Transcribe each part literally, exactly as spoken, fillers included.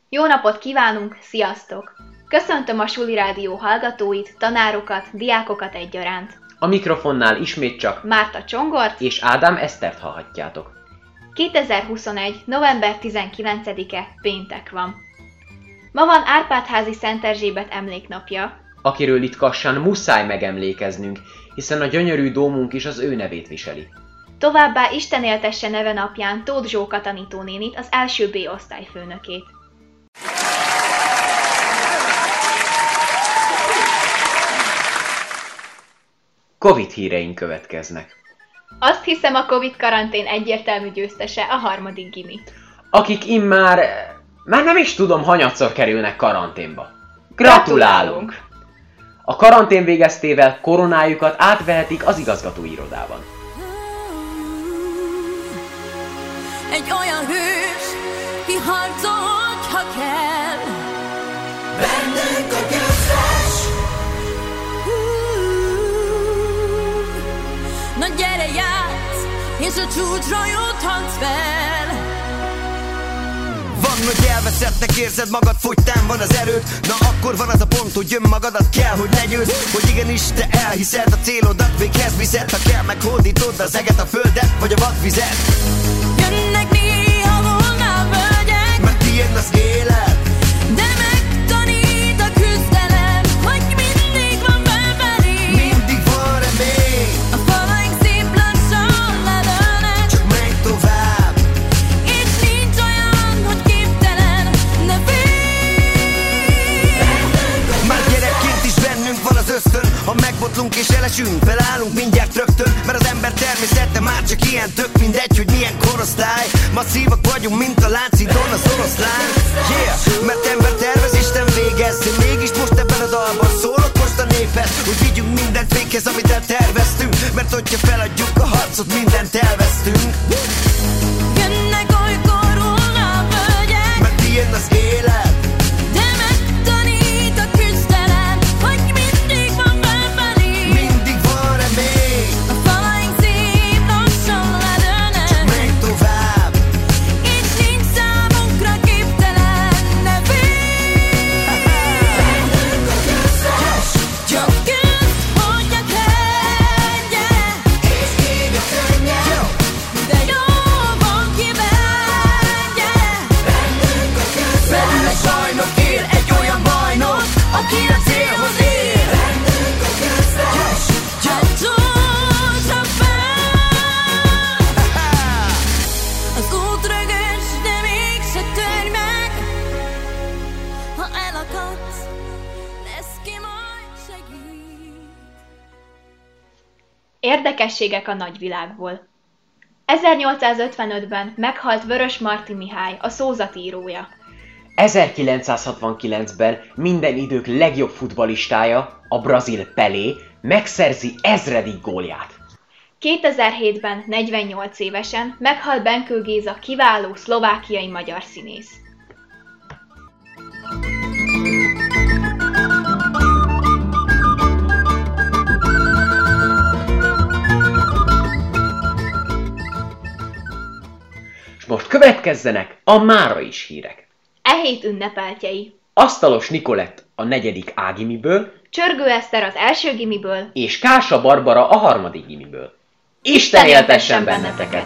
Jó napot kívánunk, sziasztok! Köszöntöm a Suli Rádió hallgatóit, tanárokat, diákokat egyaránt. A mikrofonnál ismét csak Márta Csongort és Ádám Esztert hallhatjátok. kétezer-huszonegy. november tizenkilencedike péntek van. Ma van Árpád-házi Szent Erzsébet emléknapja, Akiről itt Kassán muszáj megemlékeznünk, hiszen a gyönyörű dómunk is az ő nevét viseli. továbbá Isten éltesse neve napján Tóth Zsóka tanítónénit, az első B osztályfőnökét. Covid híreink következnek. Azt hiszem, a Covid karantén egyértelmű győztese a harmadik gimi. Akik immár, már nem is tudom, hanyatszor kerülnek karanténba. Gratulálunk! A karantén végeztével koronájukat átvehetik az igazgatóirodában. Egy olyan hős, ki harcol, hogyha kell. Bennünk a győztes. Na gyere, játsz, és a csúcsra juthatsz fel. Van, hogy elveszettnek érzed magad, fogytán van az erőd. Na akkor van az a pont, hogy önmagadat kell, hogy legyőzd. Hogy igenis te elhiszed a célodat, véghez viszed. Ha kell, meghódítod az eget, a földet, vagy a vadvizet. Jönnek néha volna völgyek, mert tiéd az élet. de megtanít a küzdelem, hogy mindig van felfelé. Mindig van remény, A falaink szép lassan ledőlnek, csak menj tovább. és nincs olyan, hogy képtelen, ne félj. Már gyerekként is bennünk van az ösztön. Ha megbotlunk és elesünk, felállunk mindjárt rögtön. Mert az ember természete már csak ilyen, tök mindegy, hogy milyen korosztály. Masszívak vagyunk, mint a Lánchídon az oroszlán. Yeah, mert ember tervez, Isten végez. Én mégis most ebben a dalban szólok most a néphez, hogy vigyünk mindent véghez, amit elterveztünk. Mert hogyha feladjuk a harcot, mindent elvesztünk. Jönnek olykor volna völgyek, Mert tiéd az élet. de megtanít a küzdelem, hogy mindig van felfelé. Mindig van remény, A falaink szép lassan ledőlnek, menj tovább. és nincs számunkra képtelen, ne félj. Csak küzd, hogyha kell, gyere, És így a könnyed. de jó van kivel, gyere. Benne sajnok él egy olyan bajnok, aki a célhoz ér. Csak csúcsra fel. Az út rögös, de mégse törj meg. Ha elakadsz, lesz ki majd segít. Érdekességek a nagyvilágból. ezernyolcszázötvenötben meghalt Vörös Marti Mihály, a szózatírója. ezerkilencszázhatvankilencben minden idők legjobb futballistája, a brazil Pelé, megszerzi ezredik gólját. kétezer-hétben negyvennyolc évesen meghalt Benkő Géza, kiváló szlovákiai magyar színész. És most következzenek a mára is hírek. E hét ünnepeltjei. Asztalos Nikolett a negyedik A gimiből, Csörgő Eszter az első gimiből. és Kása Barbara a harmadik gimiből. Isten éltessen benneteket!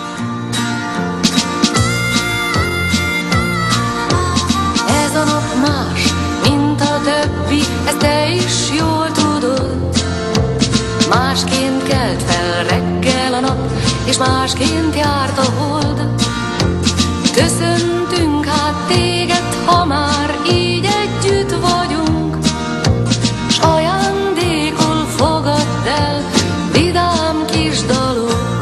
Ez a nap más, mint a többi, ezt te is jól tudod. Másként kelt fel reggel a nap, és másként járt a hold. Köszöntünk hát téged, ha már így együtt vagyunk, s ajándékul fogadd el vidám kis dalok.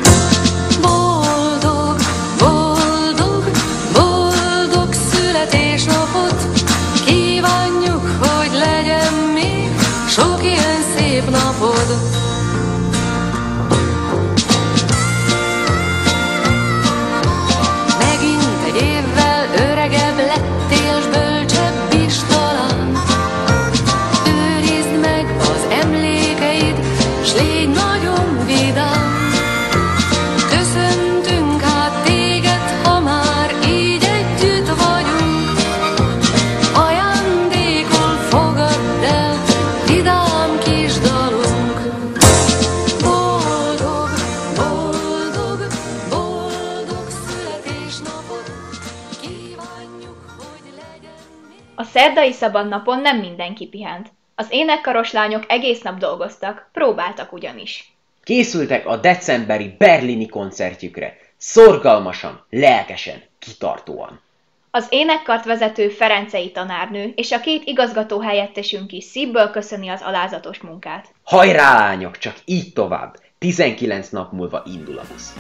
Boldog, boldog, boldog születésnapot kívánjuk, hogy legyen még sok ilyen szép napod. A szerdai szabad napon nem mindenki pihent. Az énekkaros lányok egész nap dolgoztak, próbáltak ugyanis. Készültek a decemberi berlini koncertjükre. Szorgalmasan, lelkesen, kitartóan. Az énekkart vezető Ferencei tanárnő és a két igazgató helyettesünk is szívből köszöni az alázatos munkát. Hajrá, lányok, csak így tovább. tizenkilenc nap múlva indul a busz.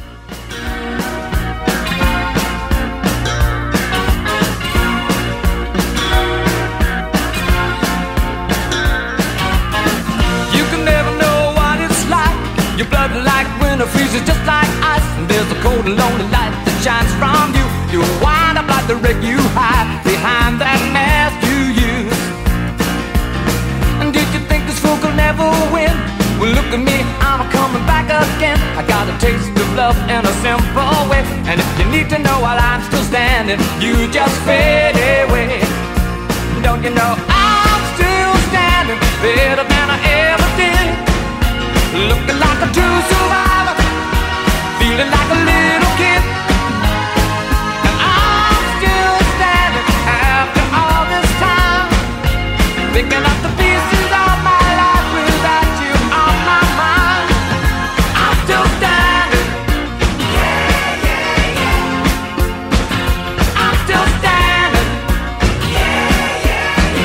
Your blood like winter freezes just like ice. And there's a cold and lonely light that shines from you. You wind up like the wreck you hide behind that mask you use. And did you think this fool could never win? Well, look at me, I'm coming back again. I got a taste of love in a simple way. And if you need to know while I'm still standing, you just fade away. Don't you know I'm still standing better than I ever did? Looking like a true survivor, feeling like a little kid. And I'm still standing after all this time, picking up the pieces of my life without you on my mind. I'm still standing, yeah, yeah, yeah. I'm still standing, yeah, yeah,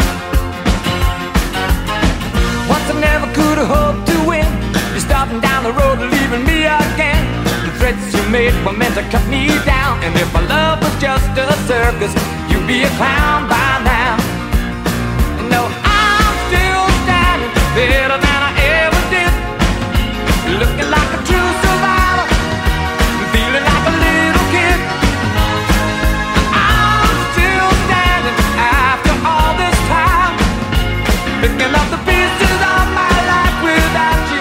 yeah. Once I never could have hoped to win. You're starting down the road and leaving me again. The threats you made were meant to cut me down. And if my love was just a circus, you'd be a clown by now. No, I'm still standing better than I ever did. Looking like a true survivor, feeling like a little kid. I'm still standing after all this time, picking up the pieces of my life without you.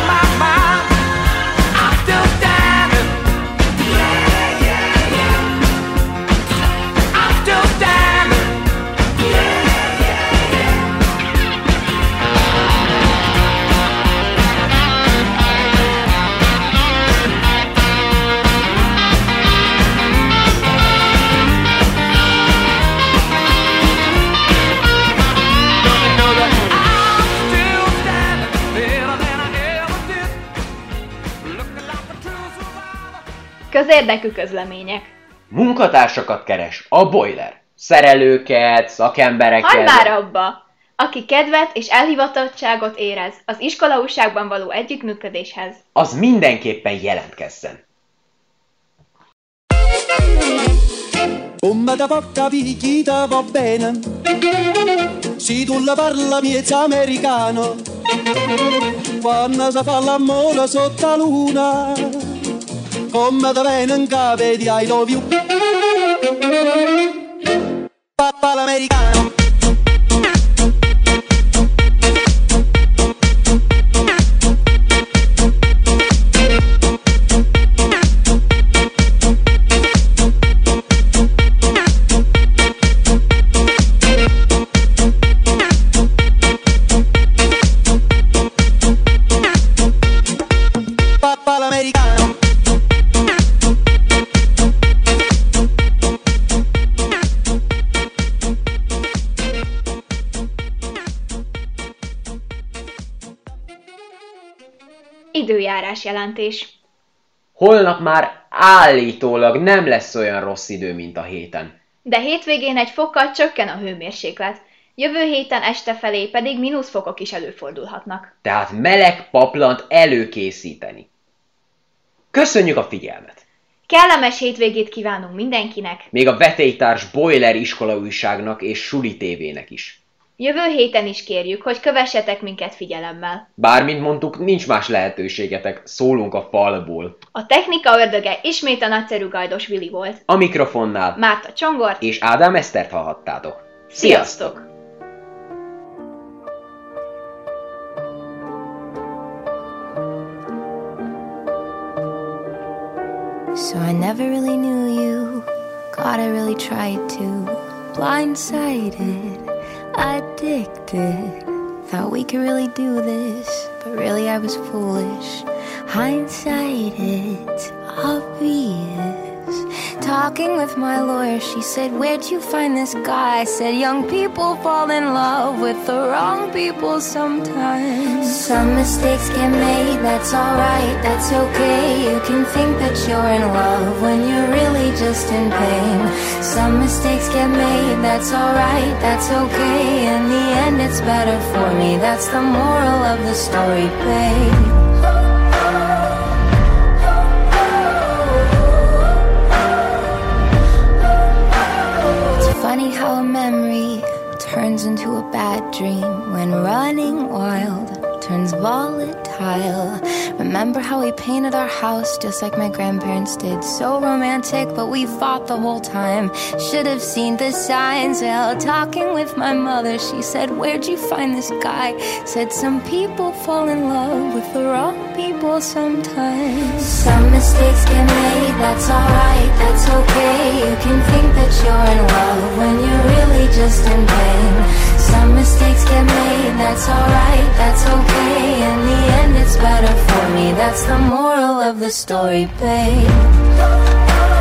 Közérdekű közlemények. Munkatársakat keres a Boiler. Szerelőket, szakembereket... Hagyd már abba! Aki kedvet és elhivatottságot érez az iskolaújságban való együttműködéshez, az mindenképpen jelentkezzen. Come da porta picchita va bene, si tu la parla miezza americano, quando si fa l'amore sotto la luna, come da bene in capo di I love you, papà l'americano. Időjárás jelentés. Holnap már állítólag nem lesz olyan rossz idő, mint a héten. De hétvégén egy fokkal csökken a hőmérséklet. Jövő héten este felé pedig mínuszfokok is előfordulhatnak. Tehát meleg paplant előkészíteni. Köszönjük a figyelmet! Kellemes hétvégét kívánunk mindenkinek! Még a vetélytárs Boiler iskolaújságnak és Suli tévének is. Jövő héten is kérjük, hogy kövessetek minket figyelemmel. Bár, mint mondtuk, nincs más lehetőségetek, szólunk a falból. A technika ördöge ismét a nagyszerű Gajdos Vili volt. A mikrofonnál Márta Csongort és Ádám Esztert hallhattátok. Sziasztok! So I never really knew you. God, I really tried to. Blindsided, addicted. Thought we could really do this, but really I was foolish. Hindsight, it's obvious. talking with my lawyer. She said, where'd you find this guy? I said, young people fall in love with the wrong people sometimes. Some mistakes get made, that's alright, that's okay. You can think that you're in love when you're really just in pain. Some mistakes get made, that's alright, that's okay. In the end it's better for me, that's the moral of the story, babe. Funny how a memory turns into a bad dream when running wild turns volatile. Remember how we painted our house just like my grandparents did? So romantic, but we fought the whole time. Should have seen the signs. Well, talking with my mother, she said, where'd you find this guy? Said, some people fall in love with the wrong people sometimes. Some mistakes get made, that's alright, that's okay. You can think that you're in love when you're really just in pain. Some mistakes get made, that's alright, that's okay. In the end it's better for me, that's the moral of the story, babe.